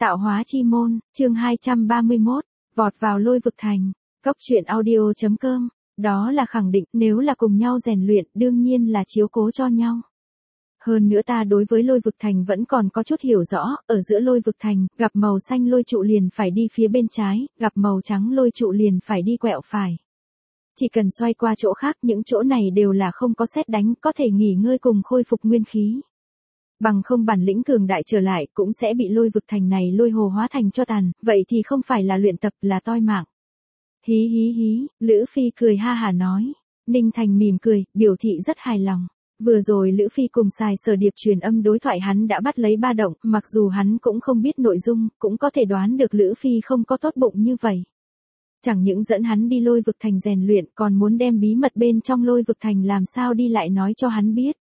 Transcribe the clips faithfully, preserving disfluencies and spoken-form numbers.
Tạo hóa chi môn, chương hai trăm ba mươi mốt, vọt vào lôi vực thành. Cốc truyện audio chấm com, đó là khẳng định nếu là cùng nhau rèn luyện đương nhiên là chiếu cố cho nhau. Hơn nữa ta đối với lôi vực thành vẫn còn có chút hiểu rõ, ở giữa lôi vực thành, gặp màu xanh lôi trụ liền phải đi phía bên trái, gặp màu trắng lôi trụ liền phải đi quẹo phải. Chỉ cần xoay qua chỗ khác những chỗ này đều là không có sét đánh, có thể nghỉ ngơi cùng khôi phục nguyên khí. Bằng không bản lĩnh cường đại trở lại cũng sẽ bị lôi vực thành này lôi hồ hóa thành cho tàn, vậy thì không phải là luyện tập là toi mạng. Hí hí hí, Lữ Phi cười ha hả nói. Ninh Thành mỉm cười, biểu thị rất hài lòng. Vừa rồi Lữ Phi cùng xài Sở Điệp truyền âm đối thoại hắn đã bắt lấy ba động, mặc dù hắn cũng không biết nội dung, cũng có thể đoán được Lữ Phi không có tốt bụng như vậy. Chẳng những dẫn hắn đi lôi vực thành rèn luyện còn muốn đem bí mật bên trong lôi vực thành làm sao đi lại nói cho hắn biết.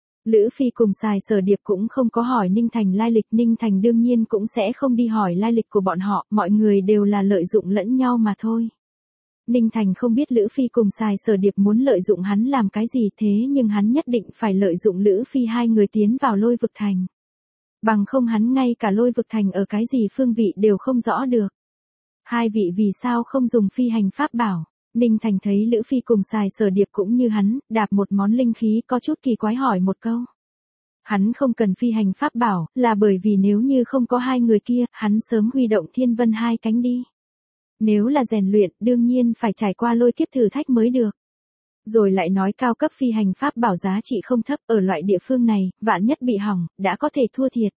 Lữ Phi cùng xài Sở Điệp cũng không có hỏi Ninh Thành lai lịch, Ninh Thành đương nhiên cũng sẽ không đi hỏi lai lịch của bọn họ, mọi người đều là lợi dụng lẫn nhau mà thôi. Ninh Thành không biết Lữ Phi cùng xài Sở Điệp muốn lợi dụng hắn làm cái gì thế nhưng hắn nhất định phải lợi dụng Lữ Phi hai người tiến vào lôi vực thành. Bằng không hắn ngay cả lôi vực thành ở cái gì phương vị đều không rõ được. Hai vị vì sao không dùng phi hành pháp bảo? Ninh Thành thấy Lữ Phi cùng xài Sở Điệp cũng như hắn, đạp một món linh khí có chút kỳ quái hỏi một câu. Hắn không cần phi hành pháp bảo, là bởi vì nếu như không có hai người kia, hắn sớm huy động thiên vân hai cánh đi. Nếu là rèn luyện, đương nhiên phải trải qua lôi kiếp thử thách mới được. Rồi lại nói cao cấp phi hành pháp bảo giá trị không thấp ở loại địa phương này, vạn nhất bị hỏng, đã có thể thua thiệt.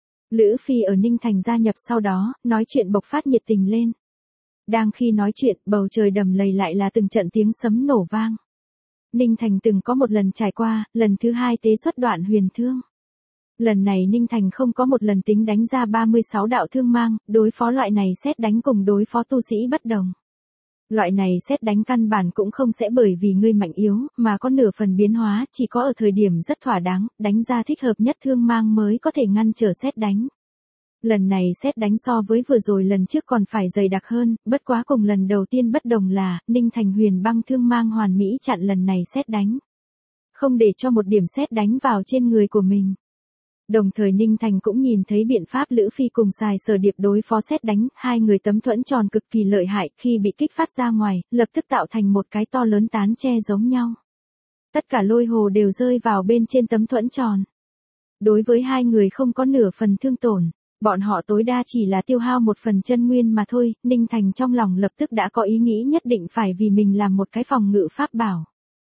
Lữ Phi ở Ninh Thành gia nhập sau đó, nói chuyện bộc phát nhiệt tình lên. Đang khi nói chuyện, bầu trời đầm lầy lại là từng trận tiếng sấm nổ vang. Ninh Thành từng có một lần trải qua, lần thứ hai tế xuất đoạn huyền thương. Lần này Ninh Thành không có một lần tính đánh ra ba mươi sáu đạo thương mang, đối phó loại này sét đánh cùng đối phó tu sĩ bất đồng. Loại này sét đánh căn bản cũng không sẽ bởi vì ngươi mạnh yếu, mà có nửa phần biến hóa, chỉ có ở thời điểm rất thỏa đáng, đánh ra thích hợp nhất thương mang mới có thể ngăn trở sét đánh. Lần này sét đánh so với vừa rồi lần trước còn phải dày đặc hơn, bất quá cùng lần đầu tiên bất đồng là, Ninh Thành huyền băng thương mang hoàn mỹ chặn lần này sét đánh. Không để cho một điểm sét đánh vào trên người của mình. Đồng thời Ninh Thành cũng nhìn thấy biện pháp Lữ Phi cùng xài Sở Điệp đối phó sét đánh, hai người tấm thuẫn tròn cực kỳ lợi hại, khi bị kích phát ra ngoài, lập tức tạo thành một cái to lớn tán che giống nhau. Tất cả lôi hồ đều rơi vào bên trên tấm thuẫn tròn. Đối với hai người không có nửa phần thương tổn, bọn họ tối đa chỉ là tiêu hao một phần chân nguyên mà thôi, Ninh Thành trong lòng lập tức đã có ý nghĩ nhất định phải vì mình làm một cái phòng ngự pháp bảo.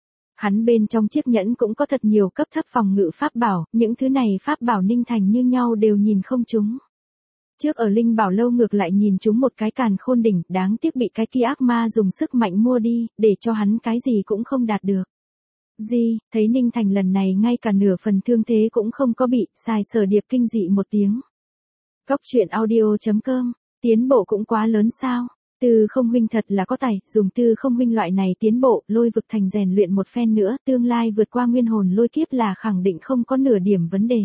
Hắn bên trong chiếc nhẫn cũng có thật nhiều cấp thấp phòng ngự pháp bảo, những thứ này pháp bảo Ninh Thành như nhau đều nhìn không trúng. Trước ở Linh Bảo Lâu ngược lại nhìn trúng một cái càn khôn đỉnh, đáng tiếc bị cái kia ác ma dùng sức mạnh mua đi, để cho hắn cái gì cũng không đạt được. Gì, thấy Ninh Thành lần này ngay cả nửa phần thương thế cũng không có bị, xài Sở Điệp kinh dị một tiếng. Cốc truyện audio chấm com, tiến bộ cũng quá lớn sao? Tư Không huynh thật là có tài, dùng Tư Không huynh loại này tiến bộ, lôi vực thành rèn luyện một phen nữa, tương lai vượt qua nguyên hồn lôi kiếp là khẳng định không có nửa điểm vấn đề.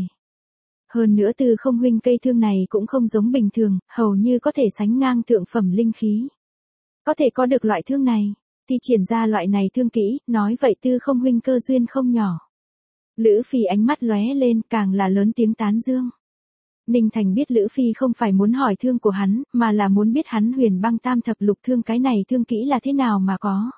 Hơn nữa Tư Không huynh cây thương này cũng không giống bình thường, hầu như có thể sánh ngang thượng phẩm linh khí. Có thể có được loại thương này, thì triển ra loại này thương kỹ, nói vậy Tư Không huynh cơ duyên không nhỏ. Lữ Phi ánh mắt lóe lên, càng là lớn tiếng tán dương. Ninh Thành biết Lữ Phi không phải muốn hỏi thương của hắn, mà là muốn biết hắn huyền băng tam thập lục thương cái này thương kỹ là thế nào mà có.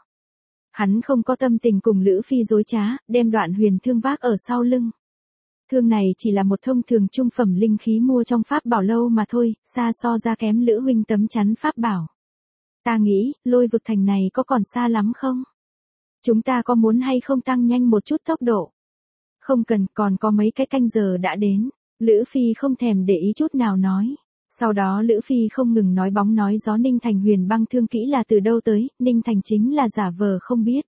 Hắn không có tâm tình cùng Lữ Phi dối trá, đem đoạn huyền thương vác ở sau lưng. Thương này chỉ là một thông thường trung phẩm linh khí mua trong pháp bảo lâu mà thôi, xa so ra kém Lữ huynh tấm chắn pháp bảo. Ta nghĩ, lôi vực thành này có còn xa lắm không? Chúng ta có muốn hay không tăng nhanh một chút tốc độ? Không cần, còn có mấy cái canh giờ đã đến. Lữ Phi không thèm để ý chút nào nói. Sau đó Lữ Phi không ngừng nói bóng nói gió Ninh Thành huyền băng thương kỹ là từ đâu tới, Ninh Thành chính là giả vờ không biết.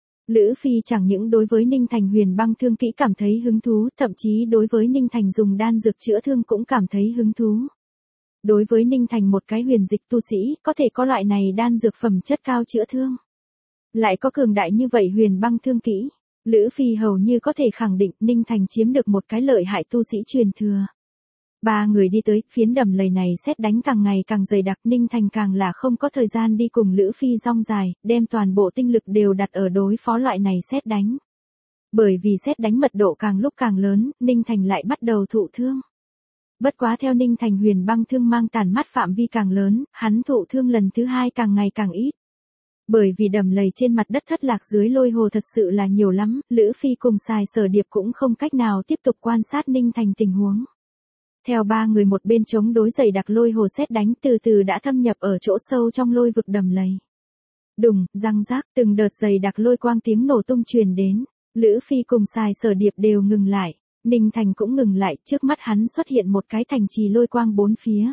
Lữ Phi chẳng những đối với Ninh Thành huyền băng thương kỹ cảm thấy hứng thú, thậm chí đối với Ninh Thành dùng đan dược chữa thương cũng cảm thấy hứng thú. Đối với Ninh Thành một cái huyền dịch tu sĩ, có thể có loại này đan dược phẩm chất cao chữa thương. Lại có cường đại như vậy huyền băng thương kỹ. Lữ Phi hầu như có thể khẳng định Ninh Thành chiếm được một cái lợi hại tu sĩ truyền thừa. Ba người đi tới, phiến đầm lầy này sét đánh càng ngày càng dày đặc, Ninh Thành càng là không có thời gian đi cùng Lữ Phi rong dài, đem toàn bộ tinh lực đều đặt ở đối phó loại này sét đánh. Bởi vì sét đánh mật độ càng lúc càng lớn, Ninh Thành lại bắt đầu thụ thương. Bất quá theo Ninh Thành huyền băng thương mang tàn mắt phạm vi càng lớn, hắn thụ thương lần thứ hai càng ngày càng ít. Bởi vì đầm lầy trên mặt đất thất lạc dưới lôi hồ thật sự là nhiều lắm, Lữ Phi cùng Sài Sở Điệp cũng không cách nào tiếp tục quan sát Ninh Thành tình huống. Theo ba người một bên chống đối dày đặc lôi hồ sét đánh từ từ đã thâm nhập ở chỗ sâu trong lôi vực đầm lầy. Đùng, răng rác, từng đợt dày đặc lôi quang tiếng nổ tung truyền đến, Lữ Phi cùng Sài Sở Điệp đều ngừng lại, Ninh Thành cũng ngừng lại, trước mắt hắn xuất hiện một cái thành trì lôi quang bốn phía.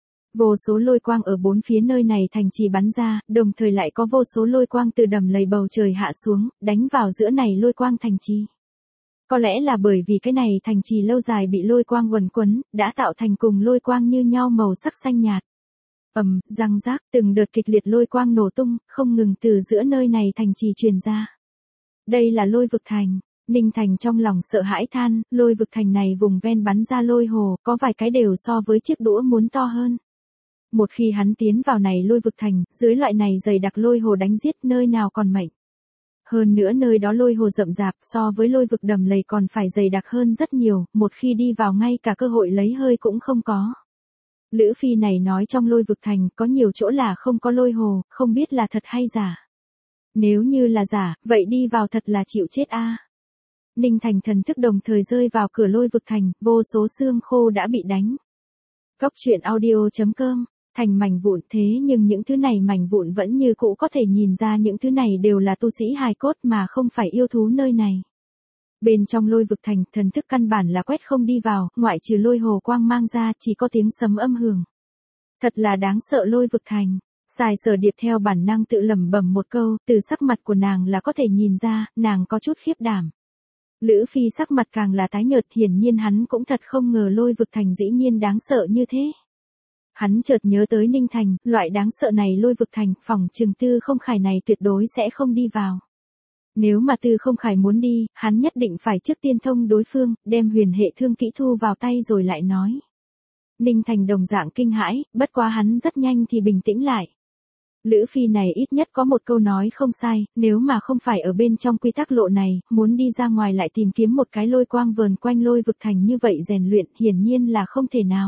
Vô số lôi quang ở bốn phía nơi này thành trì bắn ra, đồng thời lại có vô số lôi quang từ đầm lầy bầu trời hạ xuống, đánh vào giữa này lôi quang thành trì. Có lẽ là bởi vì cái này thành trì lâu dài bị lôi quang quần quấn, đã tạo thành cùng lôi quang như nhau màu sắc xanh nhạt. Ầm, răng rác, từng đợt kịch liệt lôi quang nổ tung, không ngừng từ giữa nơi này thành trì truyền ra. Đây là lôi vực thành. Ninh Thành trong lòng sợ hãi than, lôi vực thành này vùng ven bắn ra lôi hồ, có vài cái đều so với chiếc đũa muốn to hơn. Một khi hắn tiến vào này lôi vực thành, dưới loại này dày đặc lôi hồ đánh giết nơi nào còn mệnh. Hơn nữa nơi đó lôi hồ rậm rạp so với lôi vực đầm lầy còn phải dày đặc hơn rất nhiều, một khi đi vào ngay cả cơ hội lấy hơi cũng không có. Lữ Phi này nói trong lôi vực thành có nhiều chỗ là không có lôi hồ, không biết là thật hay giả. Nếu như là giả, vậy đi vào thật là chịu chết a. Ninh Thành thần thức đồng thời rơi vào cửa lôi vực thành, vô số xương khô đã bị đánh. Cốc truyện audio chấm com, thành mảnh vụn thế nhưng những thứ này mảnh vụn vẫn như cũ có thể nhìn ra những thứ này đều là tu sĩ hài cốt mà không phải yêu thú nơi này. Bên trong lôi vực thành, thần thức căn bản là quét không đi vào, ngoại trừ lôi hồ quang mang ra chỉ có tiếng sấm âm hưởng. Thật là đáng sợ lôi vực thành. Sài Sở Điệp theo bản năng tự lẩm bẩm một câu, từ sắc mặt của nàng là có thể nhìn ra, nàng có chút khiếp đảm. Lữ Phi sắc mặt càng là tái nhợt, hiển nhiên hắn cũng thật không ngờ lôi vực thành dĩ nhiên đáng sợ như thế. Hắn chợt nhớ tới Ninh Thành, loại đáng sợ này lôi vực thành, phòng trường Tư Không Khải này tuyệt đối sẽ không đi vào. Nếu mà Tư Không Khải muốn đi, hắn nhất định phải trước tiên thông đối phương, đem huyền hệ thương kỹ thu vào tay rồi lại nói. Ninh Thành đồng dạng kinh hãi, bất quá hắn rất nhanh thì bình tĩnh lại. Lữ Phi này ít nhất có một câu nói không sai, nếu mà không phải ở bên trong quy tắc lộ này, muốn đi ra ngoài lại tìm kiếm một cái lôi quang vờn quanh lôi vực thành như vậy rèn luyện, hiển nhiên là không thể nào.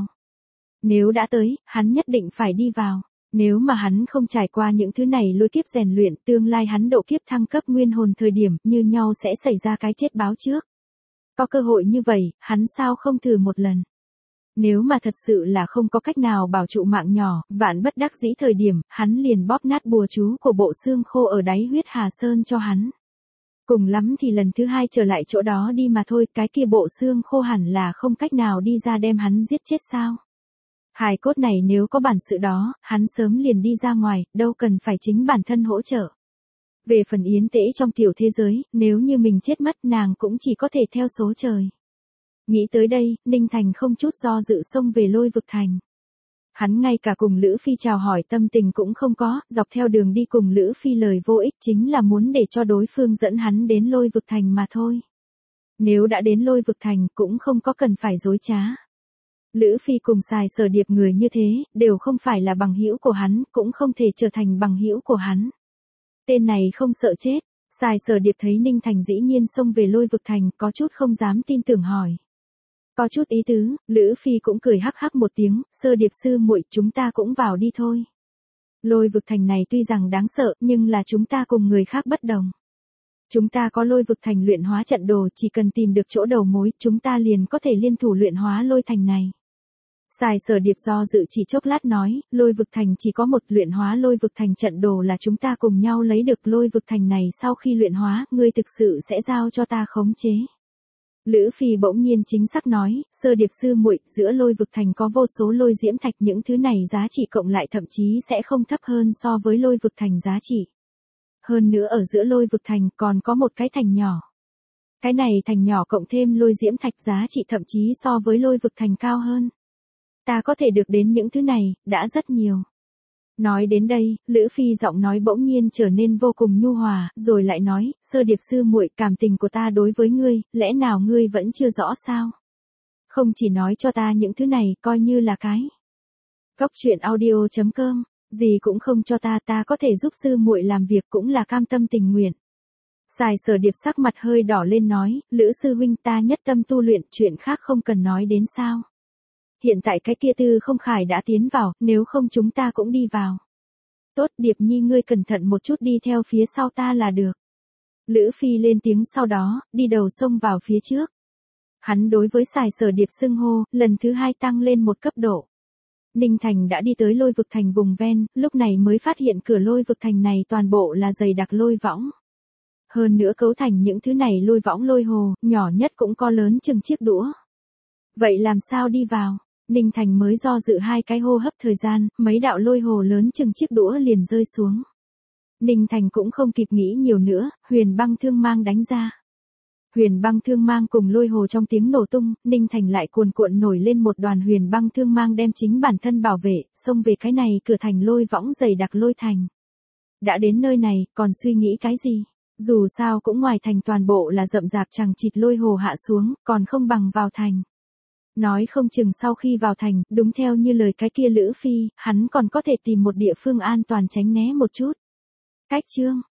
Nếu đã tới, hắn nhất định phải đi vào. Nếu mà hắn không trải qua những thứ này lôi kiếp rèn luyện, tương lai hắn độ kiếp thăng cấp nguyên hồn thời điểm, như nhau sẽ xảy ra cái chết báo trước. Có cơ hội như vậy, hắn sao không thử một lần. Nếu mà thật sự là không có cách nào bảo trụ mạng nhỏ, vạn bất đắc dĩ thời điểm, hắn liền bóp nát bùa chú của bộ xương khô ở đáy huyết hà sơn cho hắn. Cùng lắm thì lần thứ hai trở lại chỗ đó đi mà thôi, cái kia bộ xương khô hẳn là không cách nào đi ra đem hắn giết chết sao. Hài cốt này nếu có bản sự đó, hắn sớm liền đi ra ngoài, đâu cần phải chính bản thân hỗ trợ. Về phần yến tễ trong tiểu thế giới, nếu như mình chết mất nàng cũng chỉ có thể theo số trời. Nghĩ tới đây, Ninh Thành không chút do dự xông về lôi vực thành. Hắn ngay cả cùng Lữ Phi chào hỏi tâm tình cũng không có, dọc theo đường đi cùng Lữ Phi lời vô ích chính là muốn để cho đối phương dẫn hắn đến lôi vực thành mà thôi. Nếu đã đến lôi vực thành cũng không có cần phải dối trá. Lữ Phi cùng Sài Sở Điệp người như thế, đều không phải là bằng hữu của hắn, cũng không thể trở thành bằng hữu của hắn. Tên này không sợ chết, Sài Sở Điệp thấy Ninh Thành dĩ nhiên xông về lôi vực thành, có chút không dám tin tưởng hỏi. Có chút ý tứ, Lữ Phi cũng cười hắc hắc một tiếng, Sơ Điệp sư muội, chúng ta cũng vào đi thôi. Lôi vực thành này tuy rằng đáng sợ, nhưng là chúng ta cùng người khác bất đồng. Chúng ta có lôi vực thành luyện hóa trận đồ, chỉ cần tìm được chỗ đầu mối, chúng ta liền có thể liên thủ luyện hóa lôi thành này. Sài Sở Điệp do dự chỉ chốc lát nói, lôi vực thành chỉ có một, luyện hóa lôi vực thành trận đồ là chúng ta cùng nhau lấy được lôi vực thành này, sau khi luyện hóa, ngươi thực sự sẽ giao cho ta khống chế. Lữ Phi bỗng nhiên chính xác nói, Sơ Điệp sư muội, giữa lôi vực thành có vô số lôi diễm thạch, những thứ này giá trị cộng lại thậm chí sẽ không thấp hơn so với lôi vực thành giá trị. Hơn nữa ở giữa lôi vực thành còn có một cái thành nhỏ. Cái này thành nhỏ cộng thêm lôi diễm thạch giá trị thậm chí so với lôi vực thành cao hơn. Ta có thể được đến những thứ này, đã rất nhiều. Nói đến đây, Lữ Phi giọng nói bỗng nhiên trở nên vô cùng nhu hòa, rồi lại nói, Sơ Điệp sư muội, cảm tình của ta đối với ngươi, lẽ nào ngươi vẫn chưa rõ sao? Không chỉ nói cho ta những thứ này, coi như là cái. Cốc truyện audio chấm com, gì cũng không cho ta, ta có thể giúp sư muội làm việc cũng là cam tâm tình nguyện. Sài Sở Điệp sắc mặt hơi đỏ lên nói, Lữ sư huynh, ta nhất tâm tu luyện, chuyện khác không cần nói đến sao? Hiện tại cái kia Tư Không Khải đã tiến vào, nếu không chúng ta cũng đi vào. Tốt, Điệp Nhi ngươi cẩn thận một chút đi theo phía sau ta là được. Lữ Phi lên tiếng sau đó, đi đầu xông vào phía trước. Hắn đối với Sài Sở Điệp xưng hô, lần thứ hai tăng lên một cấp độ. Ninh Thành đã đi tới lôi vực thành vùng ven, lúc này mới phát hiện cửa lôi vực thành này toàn bộ là dày đặc lôi võng. Hơn nữa cấu thành những thứ này lôi võng lôi hồ, nhỏ nhất cũng có lớn chừng chiếc đũa. Vậy làm sao đi vào? Ninh Thành mới do dự hai cái hô hấp thời gian, mấy đạo lôi hồ lớn chừng chiếc đũa liền rơi xuống. Ninh Thành cũng không kịp nghĩ nhiều nữa, huyền băng thương mang đánh ra. Huyền băng thương mang cùng lôi hồ trong tiếng nổ tung, Ninh Thành lại cuồn cuộn nổi lên một đoàn huyền băng thương mang đem chính bản thân bảo vệ, xông về cái này cửa thành lôi võng dày đặc lôi thành. Đã đến nơi này, còn suy nghĩ cái gì? Dù sao cũng ngoài thành toàn bộ là rậm rạp chằng chịt lôi hồ hạ xuống, còn không bằng vào thành. Nói không chừng sau khi vào thành, đúng theo như lời cái kia Lữ Phi, hắn còn có thể tìm một địa phương an toàn tránh né một chút. Cách chương